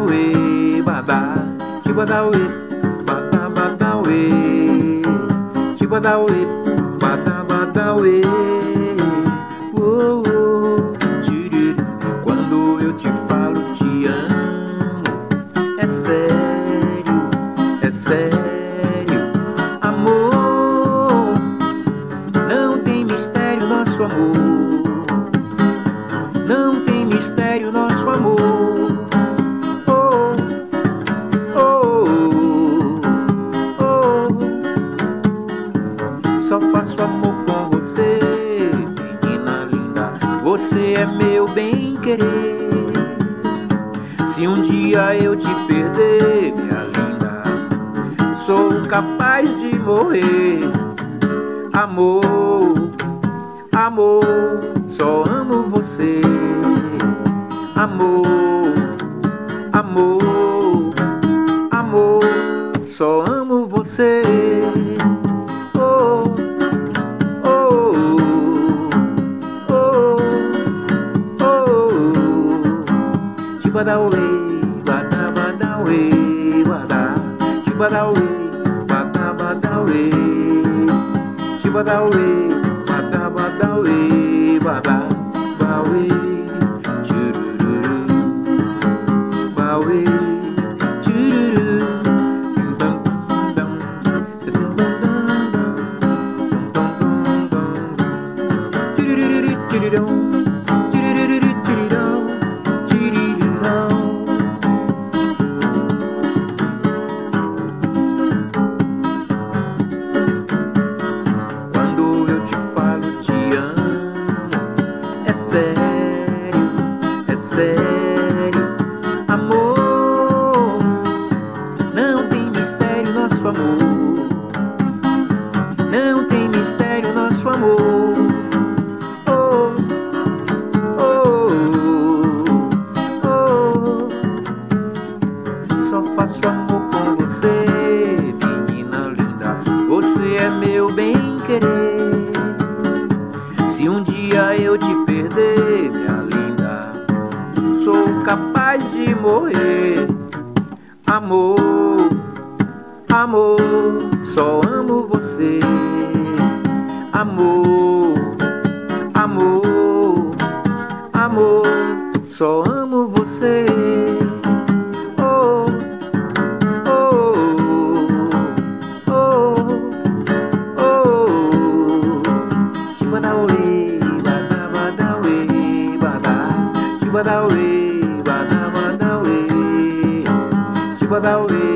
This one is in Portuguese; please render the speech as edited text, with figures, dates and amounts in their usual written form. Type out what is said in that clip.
badauê, badá, tibadauê, badá, badauê, tibadauê, badá, badauê. Oh, oh, tiriru. Quando eu te falo te amo, é sério, é sério, amor. Não tem mistério nosso amor, não tem mistério nosso amor. Oh, oh, oh, oh. Só faço amor com você, menina linda. Você é meu bem-querer. Se um dia eu te perder, minha linda, sou capaz de morrer. Amor, amor, só amo você. Amor, amor, amor, só amo você. Oh, oh, oh, oh, oh. Tibadauê, badá, badauê, badá, tibadauê, badá, badauê, tibadauê, badá, badauê, badá, bauê, tchururu, bauê, tchururu, dum dum dum dum dum, tchururu, tchururu, tchururu, tchururu, tchururu. Quando eu te falo te amo, é sério, é sério, amor. Não tem mistério nosso amor, não tem mistério nosso amor. Oh, oh, oh, oh. Só faço amor com você, menina linda. Você é meu bem-querer. Se um dia eu te perder, minha linda, sou capaz de morrer. Amor, amor, só amo você. Amor, amor, amor, só amo você. Oh, oh, oh, oh. Tibadauê, badá, badauê, badá, tibadauê, badá, badauê, tibadauê.